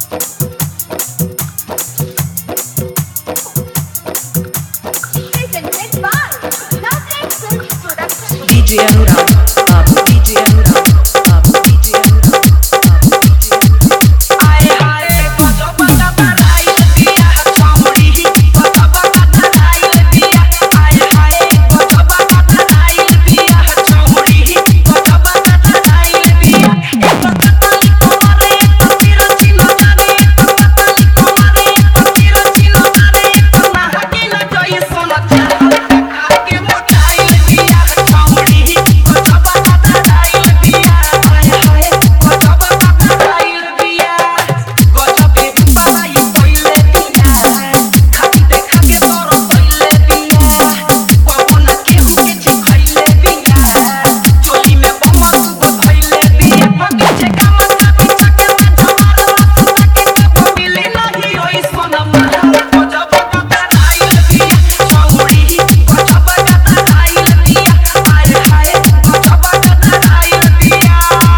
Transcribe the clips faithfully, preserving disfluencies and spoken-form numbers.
D J Anurag, Babu D J Anurag, Babu D J Anurag, Babu D J Anurag. आए हाय बजा बजा बजाई दिया छौड़ी बजा बजा बजाई दिया आए हाय बजा बजा बजाई दिया छौड़ी बजा बजा बजाई दिया एक कतली कुमारे तीर चिनो जाने कतली कुमारे तीर चिनो जाने ना हकिल जोई सोना खा के मोटाई दिया छौड़ी बजा बजा बजाई दिया आए हाय बजा बजा बजाई दिया गजबे बालाई पहिले दिया खाती देखा के तोर पहिले दिया पवन केहू के जे खइले दिया चोली में बमर सुबह धइले दिया पीछे काम चाबी चके में झमार सुता के कब मिले नहीं ओई सोनम गजब बदराई दिया छौड़ी गजब बदराई दिया आए हाय गजब बदराई दिया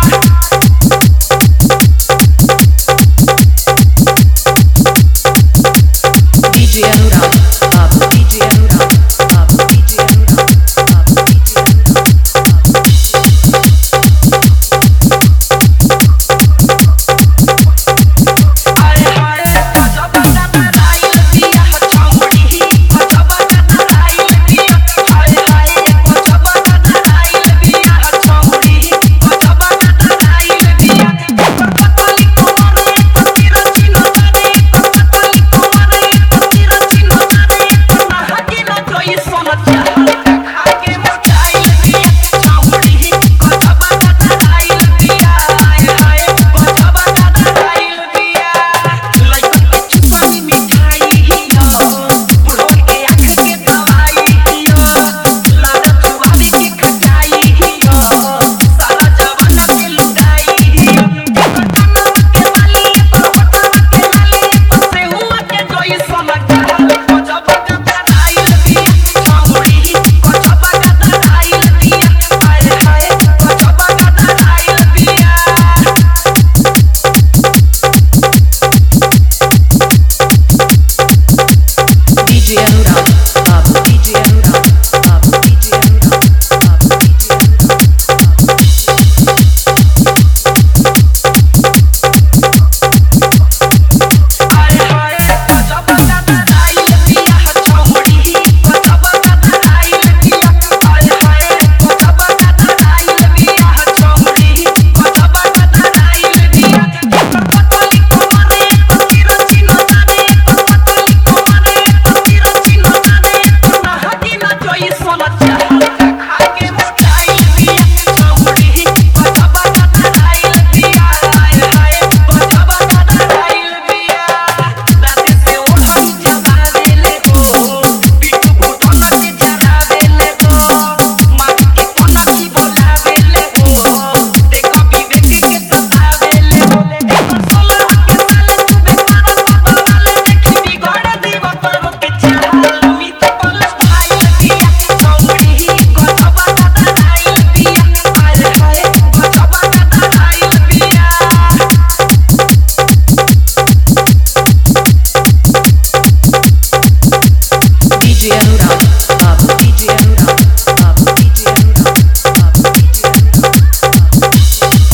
D J Anurag, Babu D J Anurag, Babu D J Anurag, Babu D J Anurag, Babu D J आए हाय गजब बदराई दिया छौड़ी गजब बदराई दिया आए हाय गजब बदराई दिया छौड़ी गजब बदराई दिया कतली कुमारे तीर चिनो जाने कतली कुमारे तीर चिनो जाने ना हकिल जोई सोना खा के मोटाई दिया छौड़ी गजब बदराई दिया आए हाय गजब बदराई दिया लइकन के चुपानी मिठाई हियो बुढ़वन के आँख के दवाई हियो लाडा चुबावे के खटाई हियो सारा जवान के लुटाई हियो एकर कनवा के बाली एकर होठवा के लाली एकर सेहुआ के जोई सोना गजब बदराई दिया छौड़ी गजब बदराई दिया आए हाय गजब बदराई दिया D J Anurag, Babu D J Anurag, Babu D J Anurag, Babu D J Anurag, Babu D J आए हाय गजब बदराई दिया छौड़ी गजब बदराई दिया आए हाय गजब बदराई दिया छौड़ी गजब बदराई दिया एकर कतली कुमारे तीर चिनो जाने कतली कुमारे तीर चिनो जाने ना हकिल जोई सोना खा के मोटाई दिया छौड़ी गजब बदराई दिया आए हाय गजब बदराई दिया राती से ओढ़नी जगावे ले गो पिट्टू भूतन के जगावे ले गो माटी के कोना की बोलावे ले गो देखो विवेक के सतावे ले गो एकर सोलह के साले तू बेकार सब वाले देखी बिगड़ दीव करो के चाल मित पल भाई दिया छौड़ी गजब बदराई दिया आए हाय गजब बदराई दिया D J Anurag, Babu D J Anurag, Babu D J Anurag, Babu D J Anurag, Babu D J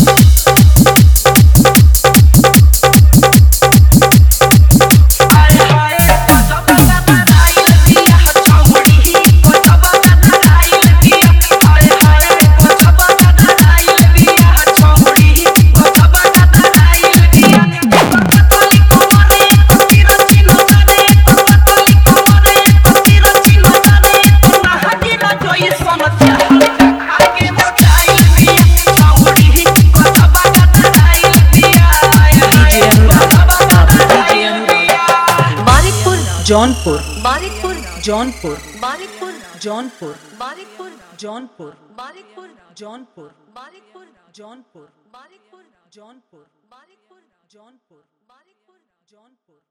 आए हाय गजब बदराई दिया छौड़ी गजब बदराई दिया आए हाय गजब बदराई दिया छौड़ी गजब बदराई दिया एकर कतली कुमारे तीर चिनो जाने कतली कुमारे तीर चिनो जाने ना हकिल जोई सोना खा के मोटाई दिया छौड़ी गजब बदराई दिया आए D J Anurag, Babu D J Anurag, Barikpur Jaunpur, Barikpur Jaunpur, Barikpur Jaunpur, Barikpur Jaunpur, Barikpur Jaunpur, Barikpur Jaunpur, Barikpur Jaunpur, Barikpur Jaunpur, Barikpur Jaunpur.